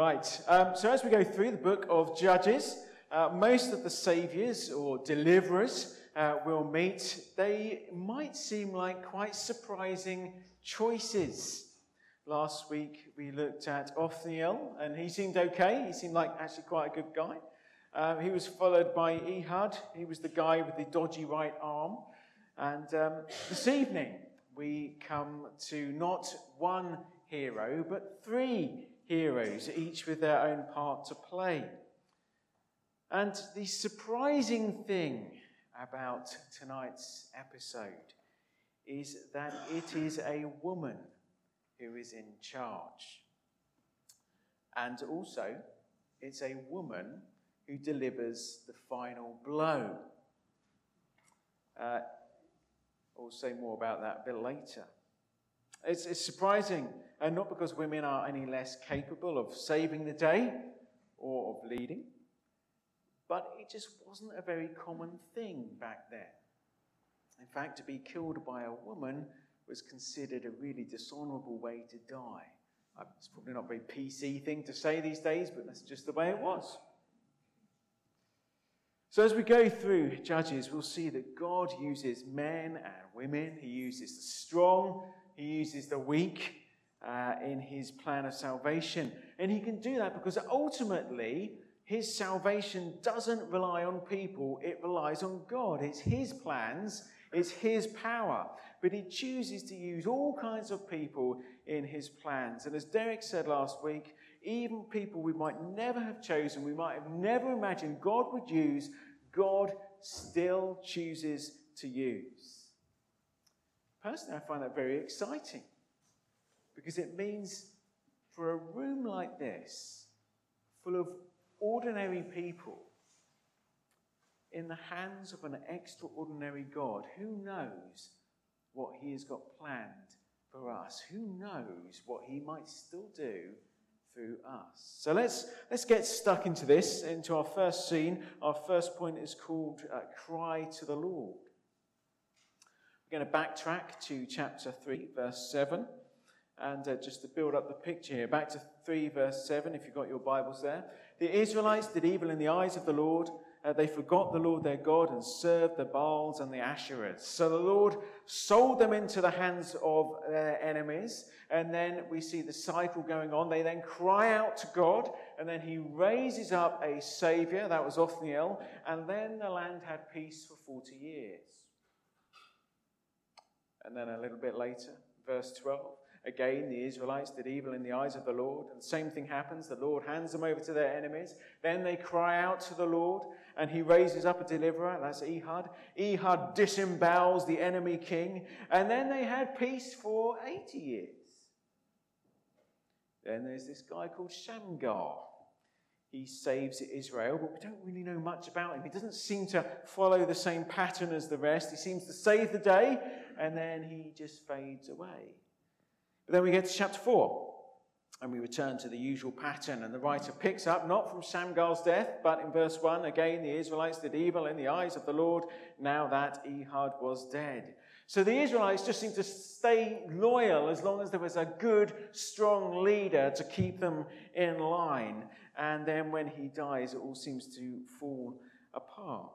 Right, so as we go through the book of Judges, most of the saviours or deliverers we'll meet, they might seem like quite surprising choices. Last week we looked at Othniel, and he seemed okay. He seemed like actually quite a good guy. He was followed by Ehud. He was the guy with the dodgy right arm. And this evening we come to not one hero, but three heroes, each with their own part to play. And the surprising thing about tonight's episode is that it is a woman who is in charge. And also, it's a woman who delivers the final blow. We'll say more about that a bit later. It's surprising, and not because women are any less capable of saving the day or of leading, but it just wasn't a very common thing back then. In fact, to be killed by a woman was considered a really dishonourable way to die. It's probably not a very PC thing to say these days, but that's just the way it was. So as we go through Judges, we'll see that God uses men and women. He uses the strong, he uses the weak in his plan of salvation. And he can do that because ultimately his salvation doesn't rely on people, it relies on God. It's his plans, it's his power. But he chooses to use all kinds of people in his plans. And as Derek said last week, even people we might never have chosen, we might have never imagined God would use, God still chooses to use. Personally, I find that very exciting because it means for a room like this, full of ordinary people, in the hands of an extraordinary God, who knows what he has got planned for us? Who knows what he might still do through us? So let's get stuck into this, into our first scene. Our first point is called Cry to the Lord. We're going to backtrack to chapter 3, verse 7. And just to build up the picture here, back to 3 verse 7, if you've got your Bibles there. The Israelites did evil in the eyes of the Lord. They forgot the Lord their God and served the Baals and the Asherahs. So the Lord sold them into the hands of their enemies. And then we see the cycle going on. They then cry out to God. And then he raises up a saviour. That was Othniel. And then the land had peace for 40 years. And then a little bit later, verse 12. Again, the Israelites did evil in the eyes of the Lord. And the same thing happens. The Lord hands them over to their enemies. Then they cry out to the Lord. And he raises up a deliverer. That's Ehud. Ehud disembowels the enemy king. And then they had peace for 80 years. Then there's this guy called Shamgar. He saves Israel, but we don't really know much about him. He doesn't seem to follow the same pattern as the rest. He seems to save the day. And then he just fades away. But then we get to chapter 4, and we return to the usual pattern, and the writer picks up, not from Shamgar's death, but in verse 1, again, the Israelites did evil in the eyes of the Lord, now that Ehud was dead. So the Israelites just seem to stay loyal as long as there was a good, strong leader to keep them in line. And then when he dies, it all seems to fall apart.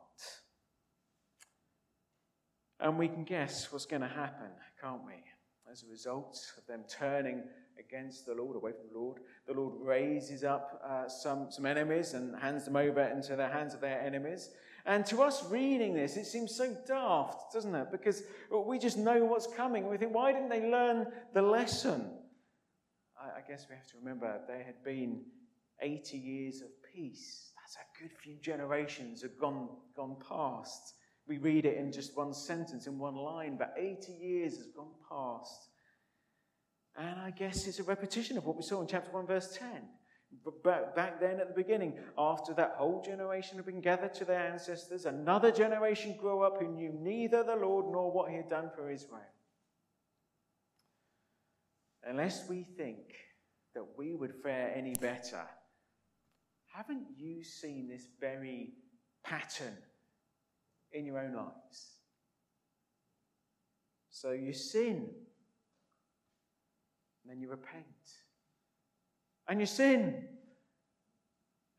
And we can guess what's going to happen, can't we? As a result of them turning against the Lord, away from the Lord raises up some enemies and hands them over into the hands of their enemies. And to us reading this, it seems so daft, doesn't it? Because we just know what's coming. And we think, why didn't they learn the lesson? I guess we have to remember there had been 80 years of peace. That's a good few generations have gone past. We read it in just one sentence, in one line, but 80 years has gone past. And I guess it's a repetition of what we saw in chapter 1, verse 10. But back then at the beginning, after that whole generation had been gathered to their ancestors, another generation grew up who knew neither the Lord nor what he had done for Israel. Unless we think that we would fare any better, haven't you seen this very pattern in your own lives? So you sin, and then you repent. And you sin,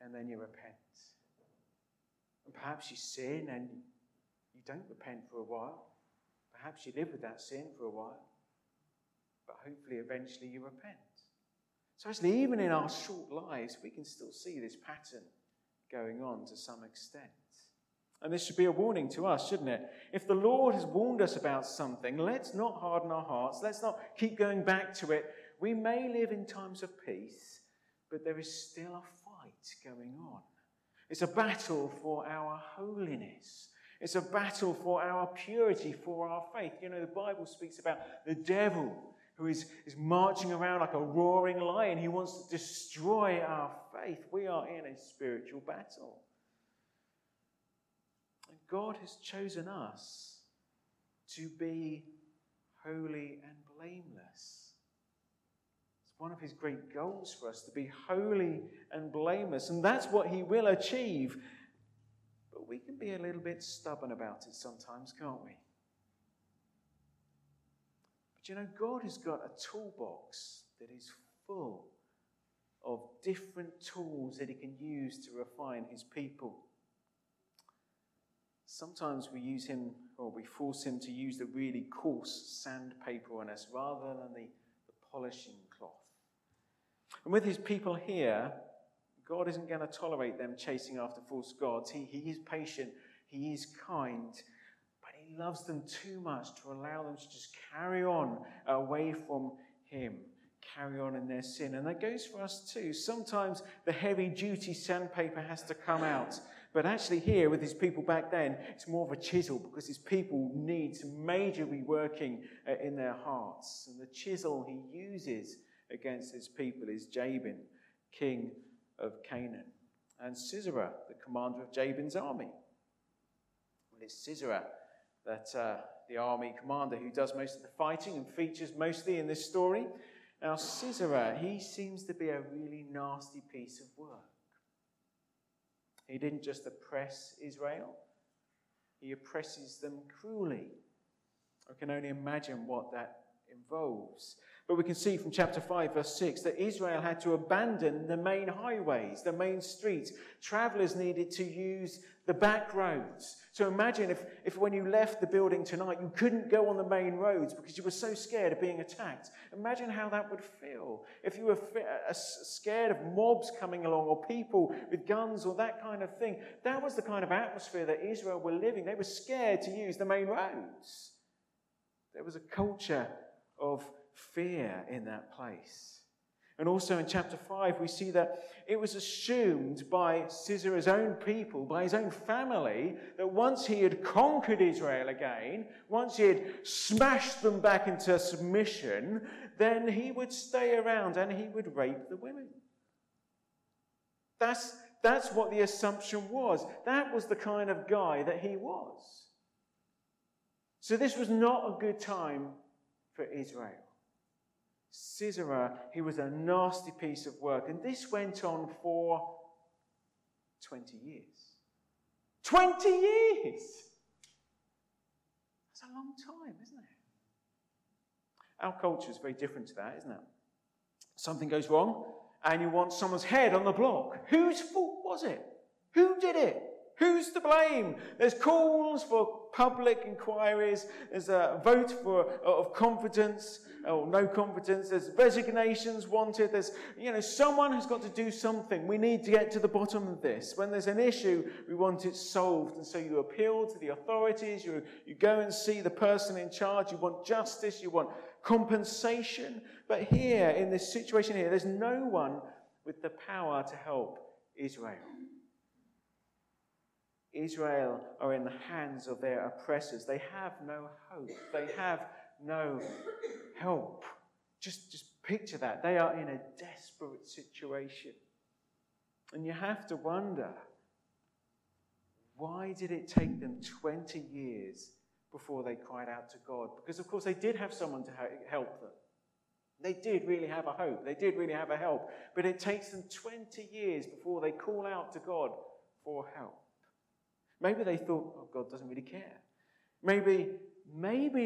and then you repent. And perhaps you sin and you don't repent for a while. Perhaps you live with that sin for a while. But hopefully, eventually you repent. So actually, even in our short lives, we can still see this pattern going on to some extent. And this should be a warning to us, shouldn't it? If the Lord has warned us about something, let's not harden our hearts. Let's not keep going back to it. We may live in times of peace, but there is still a fight going on. It's a battle for our holiness. It's a battle for our purity, for our faith. You know, the Bible speaks about the devil who is marching around like a roaring lion. He wants to destroy our faith. We are in a spiritual battle. And God has chosen us to be holy and blameless. It's one of his great goals for us, to be holy and blameless. And that's what he will achieve. But we can be a little bit stubborn about it sometimes, can't we? But you know, God has got a toolbox that is full of different tools that he can use to refine his people. Sometimes we use him, or we force him to use the really coarse sandpaper on us rather than the polishing cloth. And with his people here, God isn't going to tolerate them chasing after false gods. He is patient, he is kind, but he loves them too much to allow them to just carry on away from him, carry on in their sin. And that goes for us too. Sometimes the heavy-duty sandpaper has to come out. But actually here, with his people back then, it's more of a chisel because his people need some major reworking in their hearts. And the chisel he uses against his people is Jabin, king of Canaan, and Sisera, the commander of Jabin's army. Well, it's Sisera, that the army commander, who does most of the fighting and features mostly in this story. Now, Sisera, he seems to be a really nasty piece of work. He didn't just oppress Israel, he oppresses them cruelly. I can only imagine what that involves. But we can see from chapter 5, verse 6, that Israel had to abandon the main highways, the main streets. Travelers needed to use the back roads. So imagine if when you left the building tonight, you couldn't go on the main roads because you were so scared of being attacked. Imagine how that would feel. If you were scared of mobs coming along or people with guns or that kind of thing. That was the kind of atmosphere that Israel were living. They were scared to use the main roads. There was a culture of fear in that place. And also in chapter 5, we see that it was assumed by Sisera's own people, by his own family, that once he had conquered Israel again, once he had smashed them back into submission, then he would stay around and he would rape the women. That's what the assumption was. That was the kind of guy that he was. So this was not a good time for Israel. Sisera, he was a nasty piece of work. And this went on for 20 years. 20 years! That's a long time, isn't it? Our culture is very different to that, isn't it? Something goes wrong, and you want someone's head on the block. Whose fault was it? Who did it? Who's to blame? There's calls for public inquiries. There's a vote of confidence or no confidence. There's resignations wanted. There's, someone has got to do something. We need to get to the bottom of this. When there's an issue, we want it solved. And so you appeal to the authorities. You go and see the person in charge. You want justice. You want compensation. But here, in this situation here, there's no one with the power to help Israel. Israel are in the hands of their oppressors. They have no hope. They have no help. Just picture that. They are in a desperate situation. And you have to wonder, why did it take them 20 years before they cried out to God? Because, of course, they did have someone to help them. They did really have a hope. They did really have a help. But it takes them 20 years before they call out to God for help. Maybe they thought, God doesn't really care. Maybe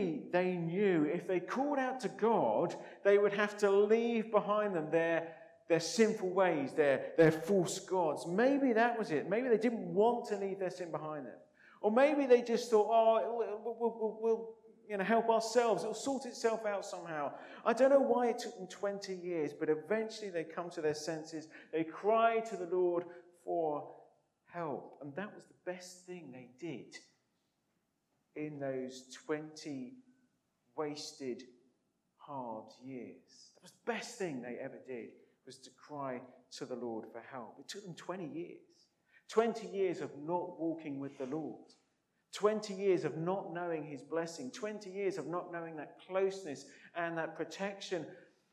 they knew if they called out to God, they would have to leave behind them their their sinful ways, their false gods. Maybe that was it. Maybe they didn't want to leave their sin behind them. Or maybe they just thought, we'll help ourselves. It'll sort itself out somehow. I don't know why it took them 20 years, but eventually they come to their senses. They cry to the Lord for help. And that was the best thing they did in those 20 wasted, hard years. That was the best thing they ever did, was to cry to the Lord for help. It took them 20 years. 20 years of not walking with the Lord. 20 years of not knowing his blessing. 20 years of not knowing that closeness and that protection.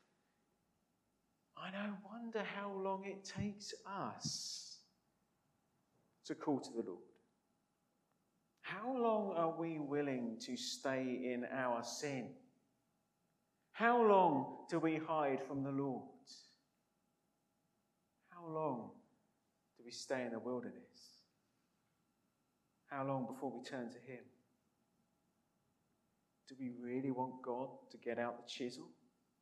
I wonder how long it takes us to call to the Lord. How long are we willing to stay in our sin? How long do we hide from the Lord? How long do we stay in the wilderness? How long before we turn to him? Do we really want God to get out the chisel?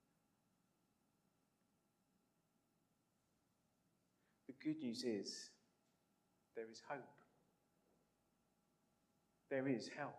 The good news is there is hope. There is help.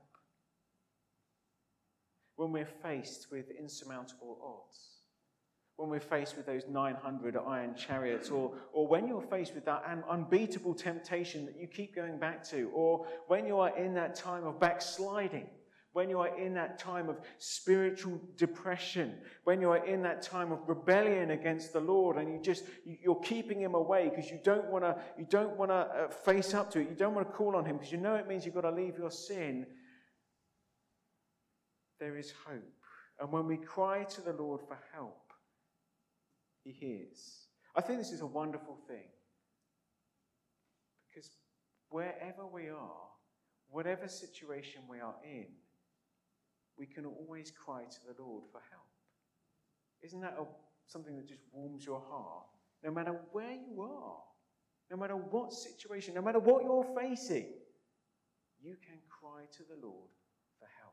When we're faced with insurmountable odds, when we're faced with those 900 iron chariots, or when you're faced with that unbeatable temptation that you keep going back to, or when you are in that time of backsliding, when you are in that time of spiritual depression, when you are in that time of rebellion against the Lord, and you're keeping him away because you don't want to face up to it, you don't want to call on him because you know it means you've got to leave your sin. There is hope. And when we cry to the Lord for help, he hears. I think this is a wonderful thing. Because wherever we are, whatever situation we are in, we can always cry to the Lord for help. Isn't that something that just warms your heart? No matter where you are, no matter what situation, no matter what you're facing, you can cry to the Lord for help.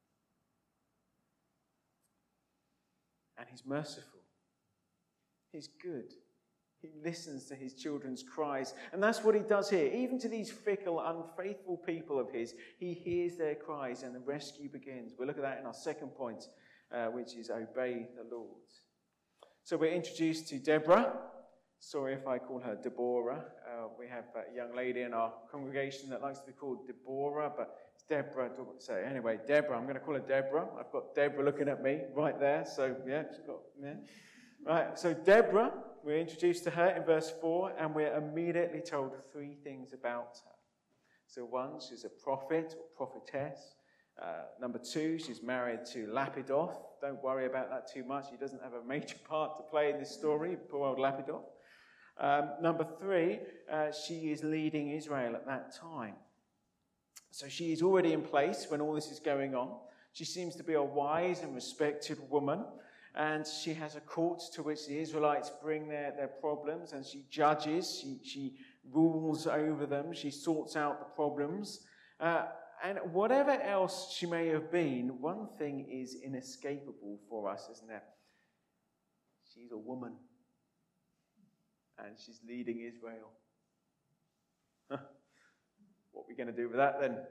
And he's merciful. He's good. He listens to his children's cries. And that's what he does here. Even to these fickle, unfaithful people of his, he hears their cries and the rescue begins. We'll look at that in our second point, which is obey the Lord. So we're introduced to Deborah. Sorry if I call her Deborah. We have a young lady in our congregation that likes to be called Deborah, but it's Deborah. So anyway, Deborah. I'm going to call her Deborah. I've got Deborah looking at me right there. So yeah, she's got, yeah. Right, so Deborah, we're introduced to her in verse 4, and we're immediately told 3 things about her. So 1, she's a prophet or prophetess. Number 2, she's married to Lapidoth. Don't worry about that too much. He doesn't have a major part to play in this story, poor old Lapidoth. Number 3, she is leading Israel at that time. So she is already in place when all this is going on. She seems to be a wise and respected woman. And she has a court to which the Israelites bring their problems, and she judges, she rules over them, she sorts out the problems. And whatever else she may have been, one thing is inescapable for us, isn't it? She's a woman, and she's leading Israel. What are we going to do with that then?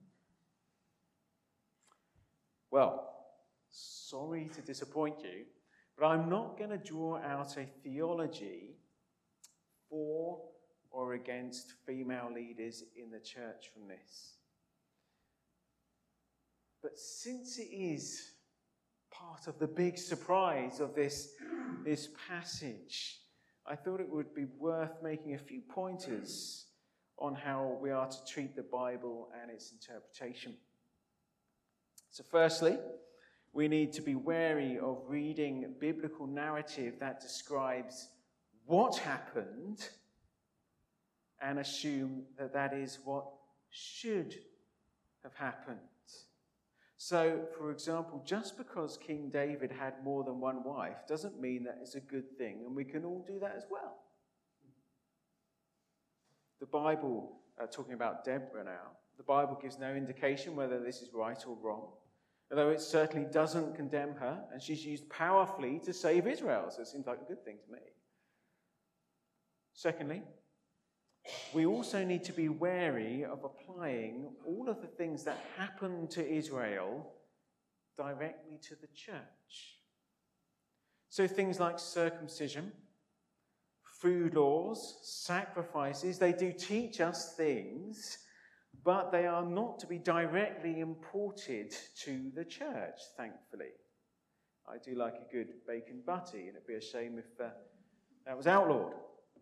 Well, sorry to disappoint you, but I'm not going to draw out a theology for or against female leaders in the church from this. But since it is part of the big surprise of this passage, I thought it would be worth making a few pointers on how we are to treat the Bible and its interpretation. So firstly, we need to be wary of reading biblical narrative that describes what happened and assume that that is what should have happened. So, for example, just because King David had more than one wife doesn't mean that it's a good thing, and we can all do that as well. The Bible, talking about Deborah now, the Bible gives no indication whether this is right or wrong. Although it certainly doesn't condemn her, and she's used powerfully to save Israel, so it seems like a good thing to me. Secondly, we also need to be wary of applying all of the things that happened to Israel directly to the church. So things like circumcision, food laws, sacrifices, they do teach us things, but they are not to be directly imported to the church, thankfully. I do like a good bacon butty, and it'd be a shame if that was outlawed.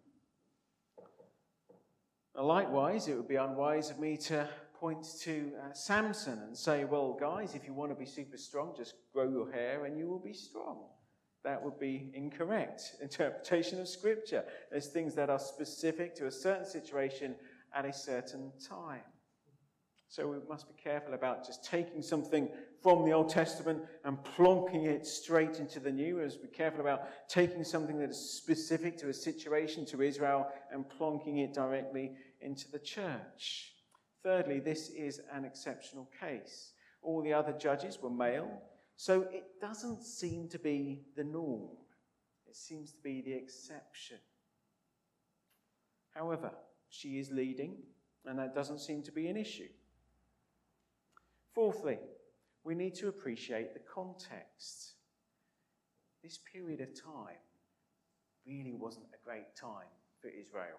Likewise, it would be unwise of me to point to Samson and say, well, guys, if you want to be super strong, just grow your hair and you will be strong. That would be incorrect interpretation of Scripture. There's things that are specific to a certain situation at a certain time. So we must be careful about just taking something from the Old Testament and plonking it straight into the New. We must be careful about taking something that is specific to a situation, to Israel, and plonking it directly into the church. Thirdly, this is an exceptional case. All the other judges were male, so it doesn't seem to be the norm. It seems to be the exception. However, she is leading, and that doesn't seem to be an issue. Fourthly, we need to appreciate the context. This period of time really wasn't a great time for Israel.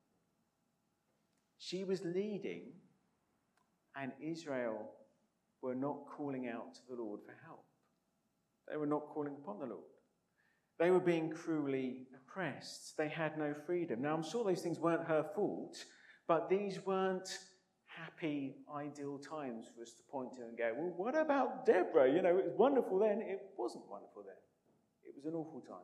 She was leading, and Israel were not calling out to the Lord for help. They were not calling upon the Lord. They were being cruelly oppressed. They had no freedom. Now, I'm sure those things weren't her fault, but these weren't happy, ideal times for us to point to and go, well, what about Deborah? You know, it was wonderful then. It wasn't wonderful then. It was an awful time.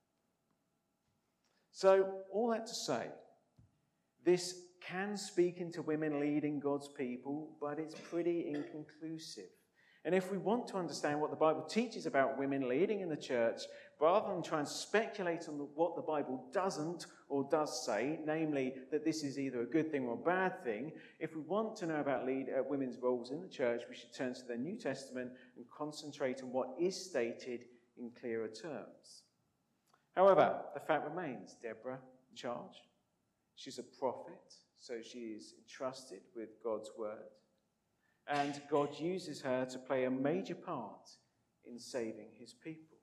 So, all that to say, this can speak into women leading God's people, but it's pretty inconclusive. And if we want to understand what the Bible teaches about women leading in the church, rather than try and speculate on what the Bible doesn't or does say, namely that this is either a good thing or a bad thing, if we want to know about women's roles in the church, we should turn to the New Testament and concentrate on what is stated in clearer terms. However, the fact remains, Deborah in charge. She's a prophet, so she is entrusted with God's word. And God uses her to play a major part in saving his people.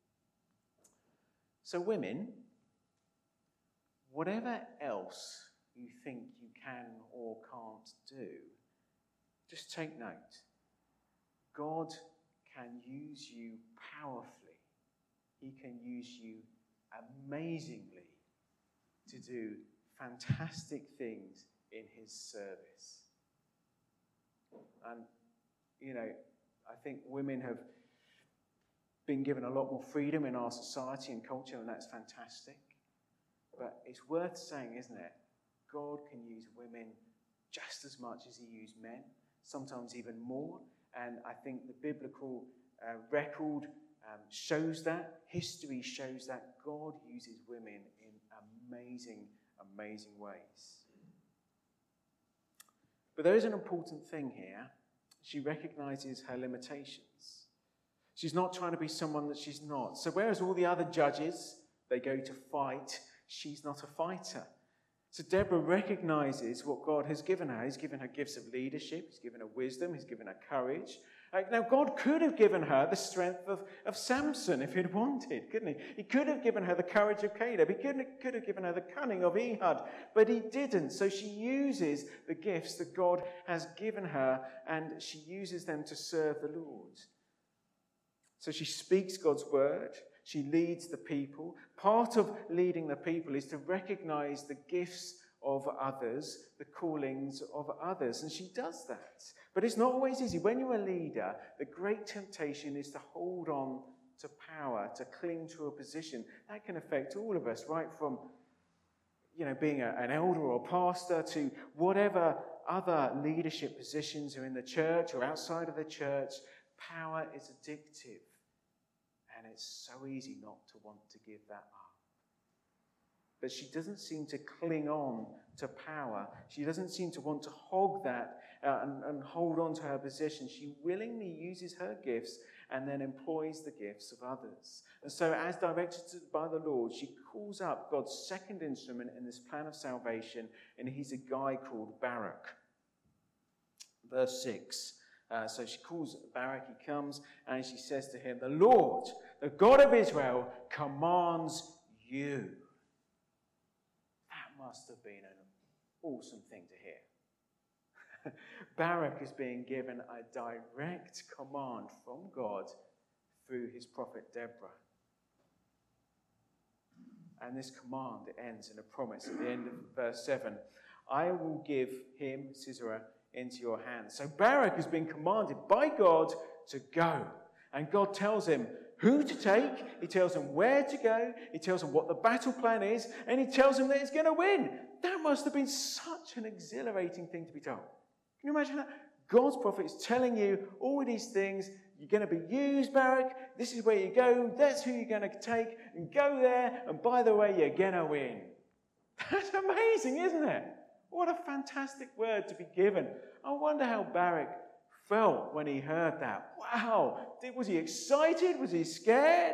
So women, whatever else you think you can or can't do, just take note. God can use you powerfully. He can use you amazingly to do fantastic things in his service. And, you know, I think women have been given a lot more freedom in our society and culture, and that's fantastic. But it's worth saying, isn't it? God can use women just as much as he used men, sometimes even more. And I think the biblical record shows that. History shows that God uses women in amazing, amazing ways. But there is an important thing here. She recognizes her limitations. She's not trying to be someone that she's not. So whereas all the other judges, they go to fight, she's not a fighter. So Deborah recognizes what God has given her. He's given her gifts of leadership. He's given her wisdom. He's given her courage. Now, God could have given her the strength of Samson if he'd wanted, couldn't he? He could have given her the courage of Caleb. He could have given her the cunning of Ehud, but he didn't. So she uses the gifts that God has given her, and she uses them to serve the Lord. So she speaks God's word. She leads the people. Part of leading the people is to recognize the gifts of others, the callings of others. And she does that. But it's not always easy. When you're a leader, the great temptation is to hold on to power, to cling to a position. That can affect all of us, right from being an elder or pastor to whatever other leadership positions are in the church or outside of the church. Power is addictive. And it's so easy not to want to give that up. But she doesn't seem to cling on to power. She doesn't seem to want to hog that and hold on to her position. She willingly uses her gifts and then employs the gifts of others. And so, as directed by the Lord, she calls up God's second instrument in this plan of salvation, and he's a guy called Barak. Verse 6. So she calls Barak, he comes, and she says to him, "The Lord, the God of Israel, commands you." That must have been an awesome thing to hear. Barak is being given a direct command from God through his prophet Deborah. And this command ends in a promise at the end of verse 7. "I will give him, Sisera, into your hands." So Barak has been commanded by God to go. And God tells him who to take, he tells him where to go, he tells him what the battle plan is, and he tells him that he's going to win. That must have been such an exhilarating thing to be told. Can you imagine that? God's prophet is telling you all of these things. You're going to be used, Barak. This is where you go. That's who you're going to take. And go there. And by the way, you're going to win. That's amazing, isn't it? What a fantastic word to be given. I wonder how Barak felt when he heard that. Wow. Was he excited? Was he scared?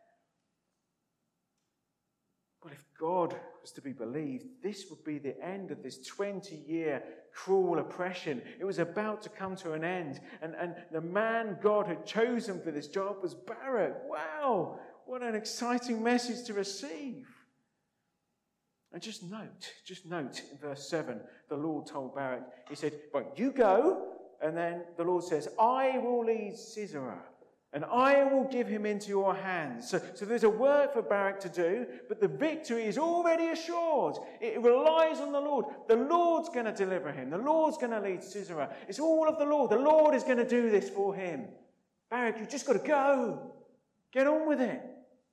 Well, if God was to be believed, this would be the end of this 20-year cruel oppression. It was about to come to an end. And the man God had chosen for this job was Barak. Wow. What an exciting message to receive. And just note in verse 7, the Lord told Barak, he said, "Right, you go." And then the Lord says, "I will lead Sisera, and I will give him into your hands." So there's a work for Barak to do, but the victory is already assured. It relies on the Lord. The Lord's going to deliver him. The Lord's going to lead Sisera. It's all of the Lord. The Lord is going to do this for him. Barak, you've just got to go. Get on with it.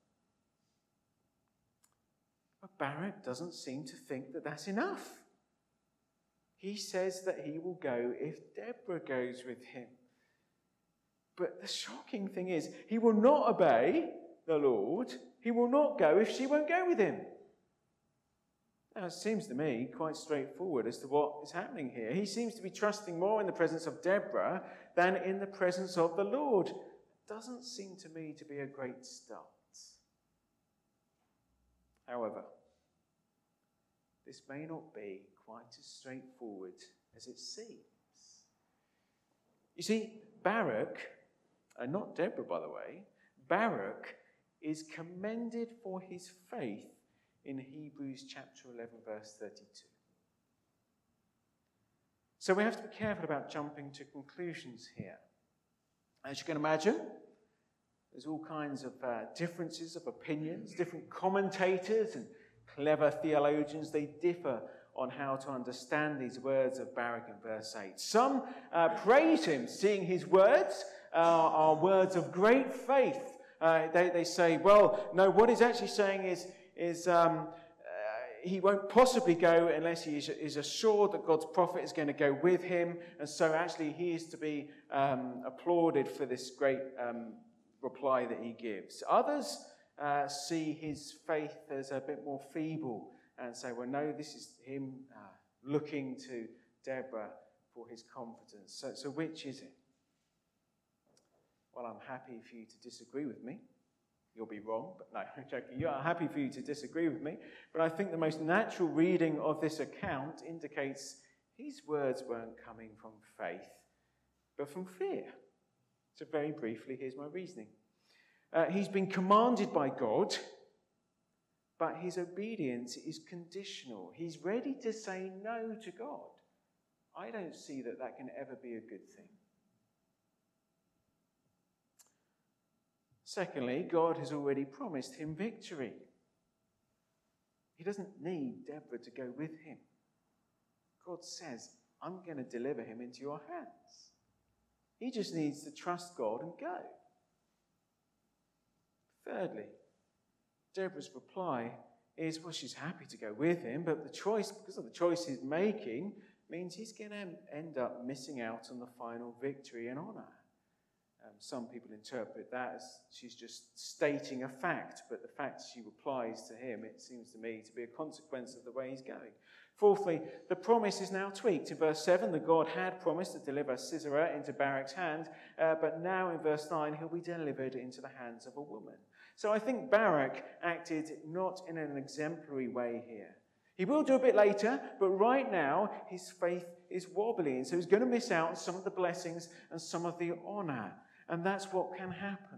But Barak doesn't seem to think that that's enough. He says that he will go if Deborah goes with him. But the shocking thing is, he will not obey the Lord. He will not go if she won't go with him. Now, it seems to me quite straightforward as to what is happening here. He seems to be trusting more in the presence of Deborah than in the presence of the Lord. It doesn't seem to me to be a great start. However, this may not be quite as straightforward as it seems. You see, Barak, and not Deborah, by the way, Barak is commended for his faith in Hebrews chapter 11, verse 32. So we have to be careful about jumping to conclusions here. As you can imagine, there's all kinds of differences of opinions, different commentators and clever theologians. They differ on how to understand these words of Barak in verse 8. Some praise him, seeing his words are words of great faith. They say, well, no, what he's actually saying is he won't possibly go unless he is assured that God's prophet is going to go with him. And so actually he is to be applauded for this great reply that he gives. Others see his faith as a bit more feeble and say, well, no, this is him looking to Deborah for his confidence. So which is it? Well, I'm happy for you to disagree with me. You'll be wrong, but no, I'm joking. I'm happy for you to disagree with me. But I think the most natural reading of this account indicates his words weren't coming from faith, but from fear. So very briefly, here's my reasoning. He's been commanded by God, but his obedience is conditional. He's ready to say no to God. I don't see that can ever be a good thing. Secondly, God has already promised him victory. He doesn't need Deborah to go with him. God says, I'm going to deliver him into your hands. He just needs to trust God and go. Thirdly, Deborah's reply is, well, she's happy to go with him, but the choice, because of the choice he's making, means he's going to end up missing out on the final victory and honor. Some people interpret that as she's just stating a fact, but the fact she replies to him, it seems to me, to be a consequence of the way he's going. Fourthly, the promise is now tweaked. In verse 7, the God had promised to deliver Sisera into Barak's hand, but now in verse 9, he'll be delivered into the hands of a woman. So I think Barak acted not in an exemplary way here. He will do a bit later, but right now his faith is wobbly, and so he's going to miss out on some of the blessings and some of the honor. And that's what can happen.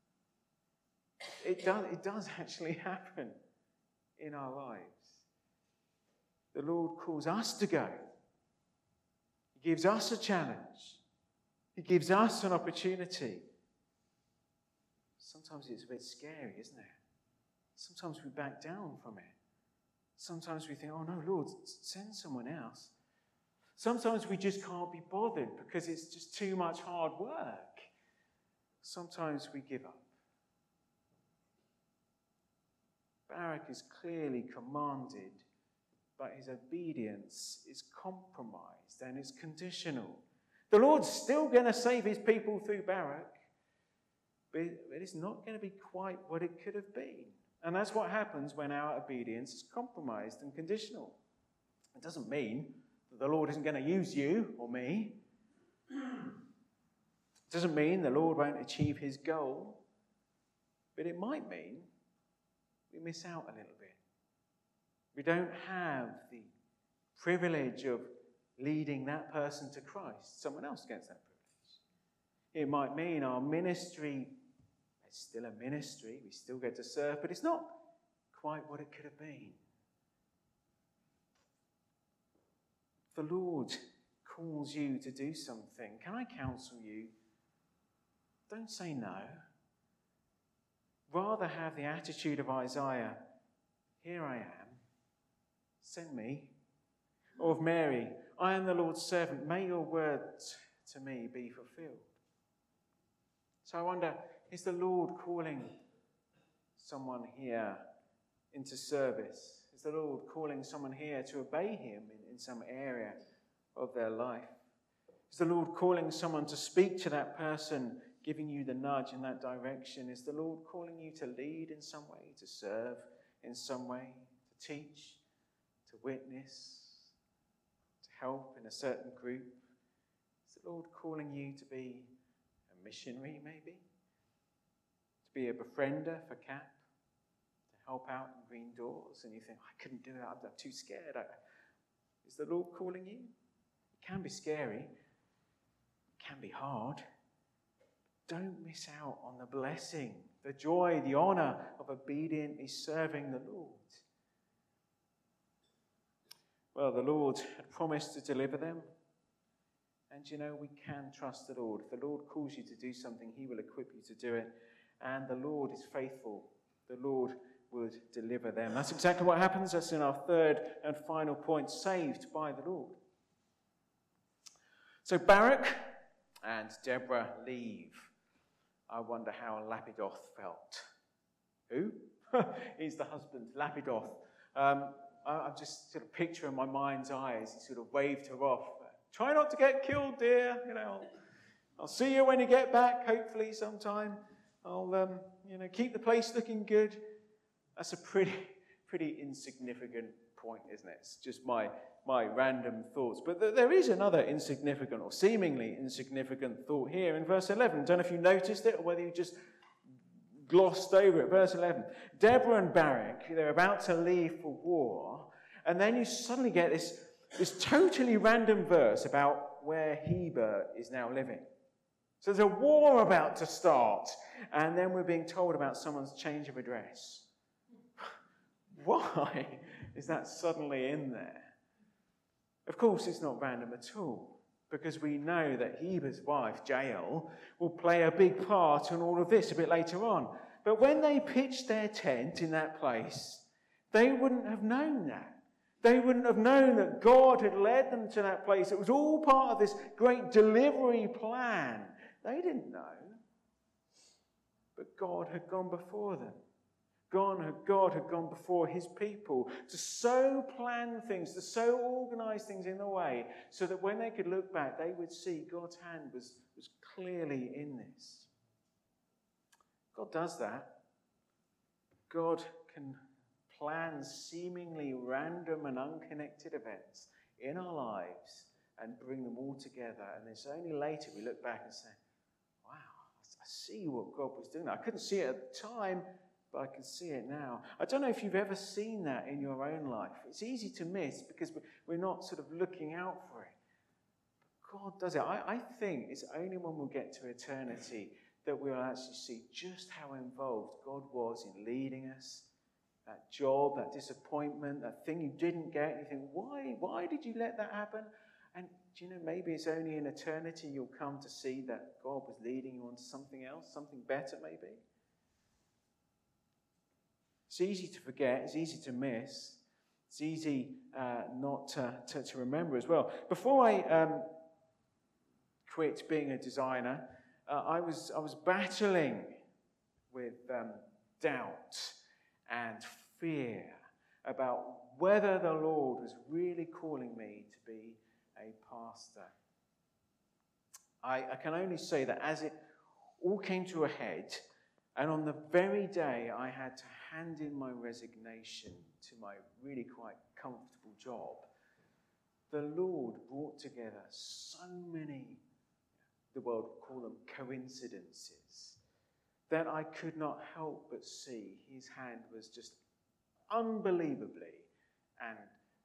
It does actually happen in our lives. The Lord calls us to go. He gives us a challenge. He gives us an opportunity. Sometimes it's a bit scary, isn't it? Sometimes we back down from it. Sometimes we think, oh no, Lord, send someone else. Sometimes we just can't be bothered because it's just too much hard work. Sometimes we give up. Barak is clearly commanded, but his obedience is compromised and is conditional. The Lord's still going to save his people through Barak, but it's not going to be quite what it could have been. And that's what happens when our obedience is compromised and conditional. It doesn't mean that the Lord isn't going to use you or me. It doesn't mean the Lord won't achieve his goal, but it might mean we miss out a little bit. We don't have the privilege of leading that person to Christ. Someone else gets that privilege. It might mean our ministry is still a ministry. We still get to serve, but it's not quite what it could have been. The Lord calls you to do something. Can I counsel you? Don't say no. Rather have the attitude of Isaiah, here I am, send me. Or of Mary, I am the Lord's servant, may your words to me be fulfilled. So I wonder, is the Lord calling someone here into service? Is the Lord calling someone here to obey him in some area of their life? Is the Lord calling someone to speak to that person, giving you the nudge in that direction? Is the Lord calling you to lead in some way, to serve in some way, to teach, to witness, to help in a certain group? Is the Lord calling you to be a missionary, maybe? To be a befriender for CAP? To help out in Green Doors? And you think, I couldn't do that, I'm too scared. Is the Lord calling you? It can be scary. It can be hard. Don't miss out on the blessing, the joy, the honor of obediently serving the Lord. Well, the Lord had promised to deliver them. And you know, we can trust the Lord. If the Lord calls you to do something, he will equip you to do it. And the Lord is faithful. The Lord would deliver them. That's exactly what happens. That's in our third and final point, saved by the Lord. So Barak and Deborah leave. I wonder how Lapidoth felt. Who? He's the husband, Lapidoth. I'm just sort of picturing my mind's eye as he sort of waved her off. Try not to get killed, dear. You know, I'll see you when you get back, hopefully sometime. I'll, keep the place looking good. That's a pretty insignificant point, isn't it? It's just my random thoughts. But there is another insignificant or seemingly insignificant thought here in verse 11. Don't know if you noticed it or whether you just glossed over it. Verse 11. Deborah and Barak, they're about to leave for war. And then you suddenly get this totally random verse about where Heber is now living. So there's a war about to start. And then we're being told about someone's change of address. Why is that suddenly in there? Of course, it's not random at all, because we know that Heber's wife, Jael, will play a big part in all of this a bit later on. But when they pitched their tent in that place, they wouldn't have known that. They wouldn't have known that God had led them to that place. It was all part of this great delivery plan. They didn't know. But God had gone before them. God had gone before his people to so plan things, to so organize things in a way so that when they could look back, they would see God's hand was clearly in this. God does that. God can plan seemingly random and unconnected events in our lives and bring them all together. And it's only later we look back and say, wow, I see what God was doing. I couldn't see it at the time, but I can see it now. I don't know if you've ever seen that in your own life. It's easy to miss because we're not sort of looking out for it. But God does it. I think it's only when we'll get to eternity that we'll actually see just how involved God was in leading us. That job, that disappointment, that thing you didn't get, and you think, why did you let that happen? And do you know, maybe it's only in eternity you'll come to see that God was leading you on something else, something better maybe. It's easy to forget, it's easy to miss, it's easy not to remember as well. Before I quit being a designer, I was battling with doubt and fear about whether the Lord was really calling me to be a pastor. I can only say that as it all came to a head, and on the very day I had to hand in my resignation to my really quite comfortable job, the Lord brought together so many, the world would call them coincidences, that I could not help but see his hand was just unbelievably and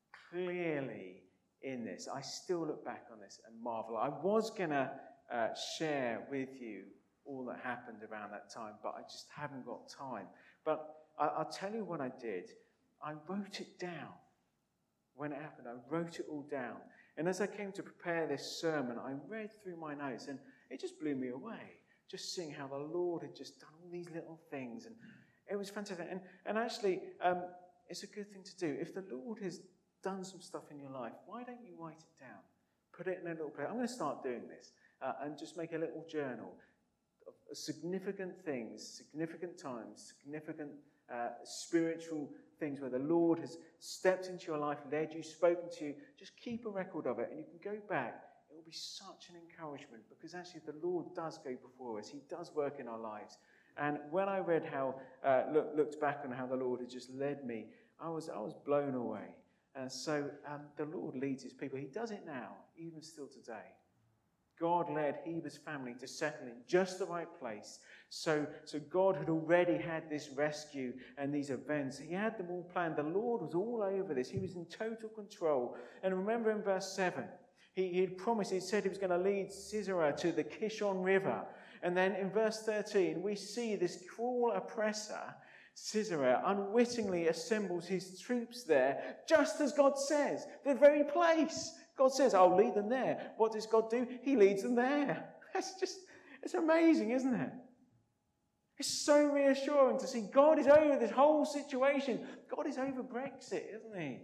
clearly in this. I still look back on this and marvel. I was going to share with you all that happened around that time, but I just haven't got time. But I'll tell you what I did. I wrote it down. When it happened, I wrote it all down. And as I came to prepare this sermon, I read through my notes, and it just blew me away. Just seeing how the Lord had just done all these little things. And it was fantastic. And actually, it's a good thing to do. If the Lord has done some stuff in your life, why don't you write it down? Put it in a little place. I'm going to start doing this and just make a little journal of significant things, significant times, significant spiritual things where the Lord has stepped into your life, led you, spoken to you. Just keep a record of it, and you can go back. It will be such an encouragement because actually the Lord does go before us. He does work in our lives. And when I read how, looked back on how the Lord had just led me, I was blown away. So the Lord leads his people. He does it now, even still today. God led Heber's family to settle in just the right place. So God had already had this rescue and these events. He had them all planned. The Lord was all over this. He was in total control. And remember in verse 7, he had promised, he said he was going to lead Sisera to the Kishon River. And then in verse 13, we see this cruel oppressor, Sisera, unwittingly assembles his troops there, just as God says, the very place. God says, I'll lead them there. What does God do? He leads them there. It's amazing, isn't it? It's so reassuring to see God is over this whole situation. God is over Brexit, isn't he?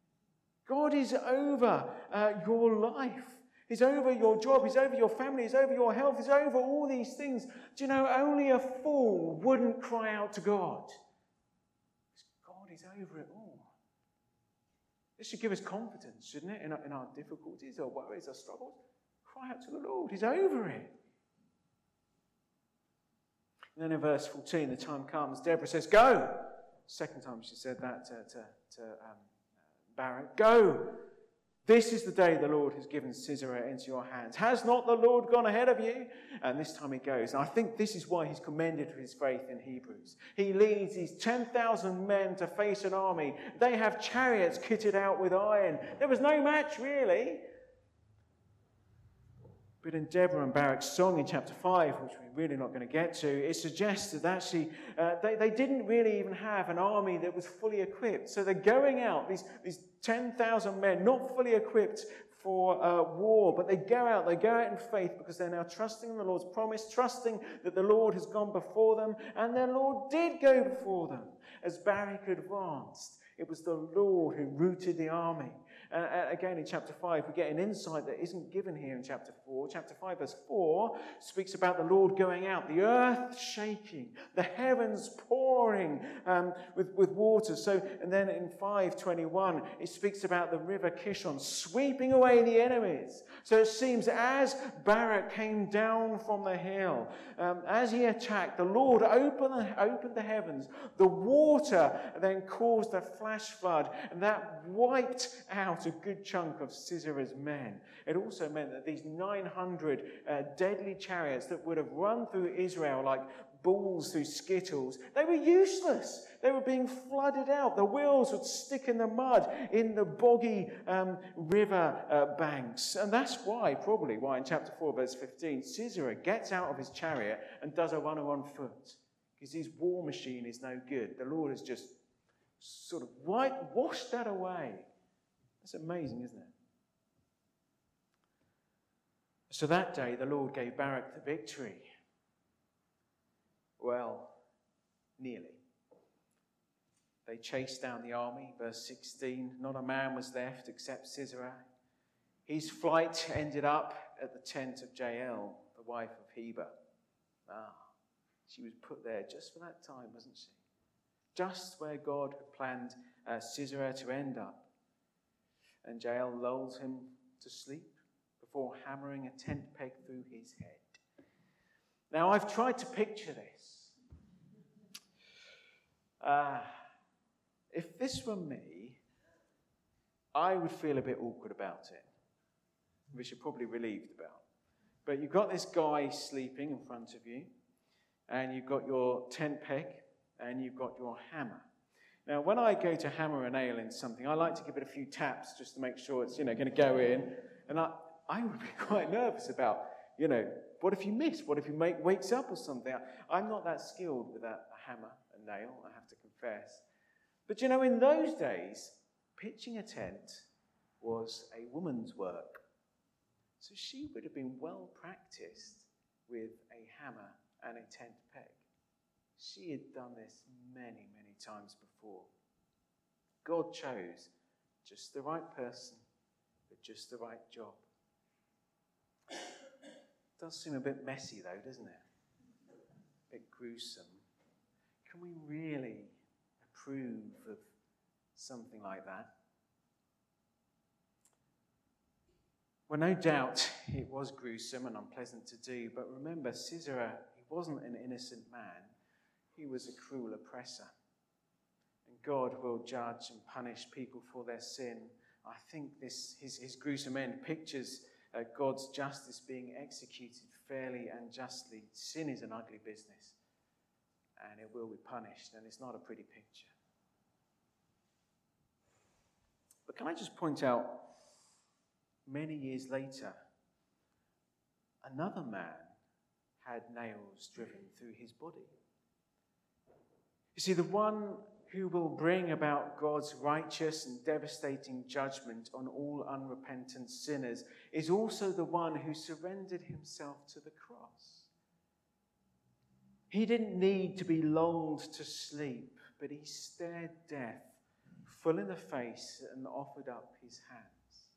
God is over your life. He's over your job. He's over your family. He's over your health. He's over all these things. Do you know, only a fool wouldn't cry out to God. God is over it all. This should give us confidence, shouldn't it, in our difficulties, our worries, our struggles. Cry out to the Lord. He's over it. And then in verse 14, the time comes. Deborah says, go. Second time she said that to Barak. Go. This is the day the Lord has given Sisera into your hands. Has not the Lord gone ahead of you? And this time he goes. And I think this is why he's commended for his faith in Hebrews. He leads these 10,000 men to face an army. They have chariots kitted out with iron. There was no match, really. But in Deborah and Barak's song in chapter 5, which we're really not going to get to, it suggests that actually they didn't really even have an army that was fully equipped. So they're going out, these 10,000 men, not fully equipped for war, but they go out in faith because they're now trusting in the Lord's promise, trusting that the Lord has gone before them, and the Lord did go before them. As Barak advanced, it was the Lord who routed the army. Again, in chapter 5, we get an insight that isn't given here in chapter 4. Chapter 5, verse 4 speaks about the Lord going out, the earth shaking, the heavens pouring with water. And then in 5:21, it speaks about the river Kishon sweeping away the enemies. So it seems as Barak came down from the hill, as he attacked, the Lord opened the heavens. The water then caused a flash flood, and that wiped out a good chunk of Sisera's men. It also meant that these 900 deadly chariots that would have run through Israel like bulls through skittles, they were useless. They were being flooded out. The wheels would stick in the mud in the boggy river banks. And that's probably why in chapter 4, verse 15, Sisera gets out of his chariot and does a runner on foot. Because his war machine is no good. The Lord has just sort of washed that away. That's amazing, isn't it? So that day, the Lord gave Barak the victory. Well, nearly. They chased down the army, verse 16. Not a man was left except Sisera. His flight ended up at the tent of Jael, the wife of Heber. She was put there just for that time, wasn't she? Just where God had planned Sisera to end up. And Jael lulled him to sleep before hammering a tent peg through his head. Now, I've tried to picture this. If this were me, I would feel a bit awkward about it, which you're probably relieved about. But you've got this guy sleeping in front of you, and you've got your tent peg, and you've got your hammer. Now, when I go to hammer a nail in something, I like to give it a few taps just to make sure it's, going to go in. And I would be quite nervous about, what if you miss? What if you wakes up or something? I'm not that skilled with a hammer, a nail, I have to confess. But in those days, pitching a tent was a woman's work. So she would have been well practiced with a hammer and a tent peg. She had done this many, many times before. God chose just the right person for just the right job. It does seem a bit messy though, doesn't it? A bit gruesome. Can we really approve of something like that? Well, no doubt it was gruesome and unpleasant to do, but remember, Sisera, he wasn't an innocent man. He was a cruel oppressor. And God will judge and punish people for their sin. I think his gruesome end pictures God's justice being executed fairly and justly. Sin is an ugly business, and it will be punished, and it's not a pretty picture. But can I just point out, many years later, another man had nails driven through his body. You see, the one who will bring about God's righteous and devastating judgment on all unrepentant sinners is also the one who surrendered himself to the cross. He didn't need to be lulled to sleep, but he stared death full in the face and offered up his hands.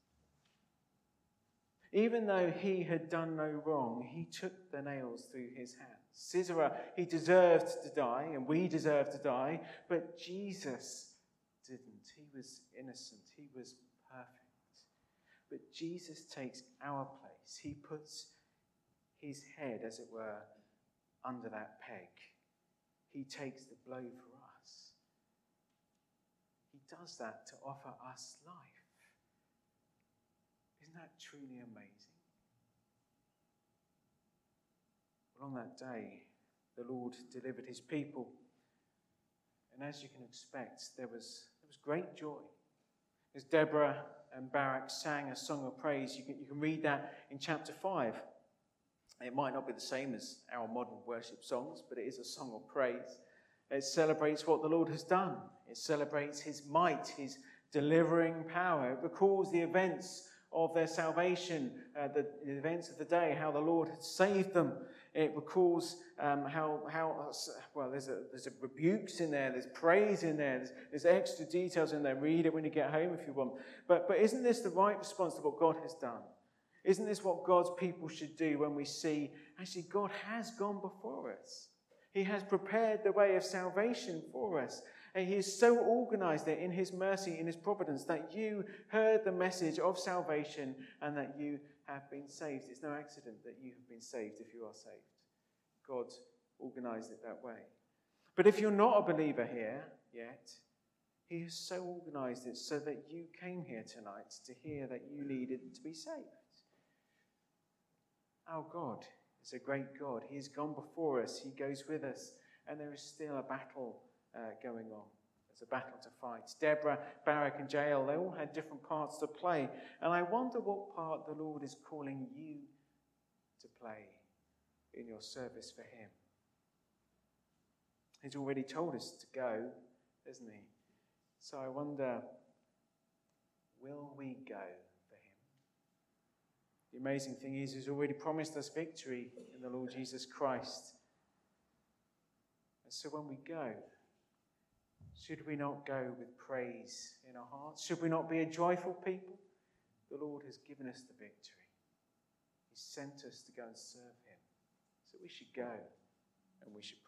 Even though he had done no wrong, he took the nails through his hands. Sisera, he deserved to die, and we deserve to die, but Jesus didn't. He was innocent. He was perfect. But Jesus takes our place. He puts his head, as it were, under that peg. He takes the blow for us. He does that to offer us life. Isn't that truly amazing? Well, on that day, the Lord delivered his people. And as you can expect, there was great joy. As Deborah and Barak sang a song of praise, you can read that in chapter 5. It might not be the same as our modern worship songs, but it is a song of praise. It celebrates what the Lord has done. It celebrates his might, his delivering power. It recalls the events of their salvation, the events of the day, how the Lord had saved them. It recalls there's a rebukes in there, there's praise in there, there's extra details in there. Read it when you get home if you want. But isn't this the right response to what God has done? Isn't this what God's people should do when we see, actually, God has gone before us? He has prepared the way of salvation for us. And He has so organized it in His mercy, in His providence, that you heard the message of salvation and that you have been saved. It's no accident that you have been saved if you are saved. God organized it that way. But if you're not a believer here yet, He has so organized it so that you came here tonight to hear that you needed to be saved. Our God is a great God. He has gone before us. He goes with us. And there is still a battle going on. There's a battle to fight. Deborah, Barak, and Jael, they all had different parts to play. And I wonder what part the Lord is calling you to play in your service for Him. He's already told us to go, hasn't He? So I wonder, will we go for Him? The amazing thing is, He's already promised us victory in the Lord Jesus Christ. And so when we go, should we not go with praise in our hearts? Should we not be a joyful people? The Lord has given us the victory. He sent us to go and serve Him. So we should go and we should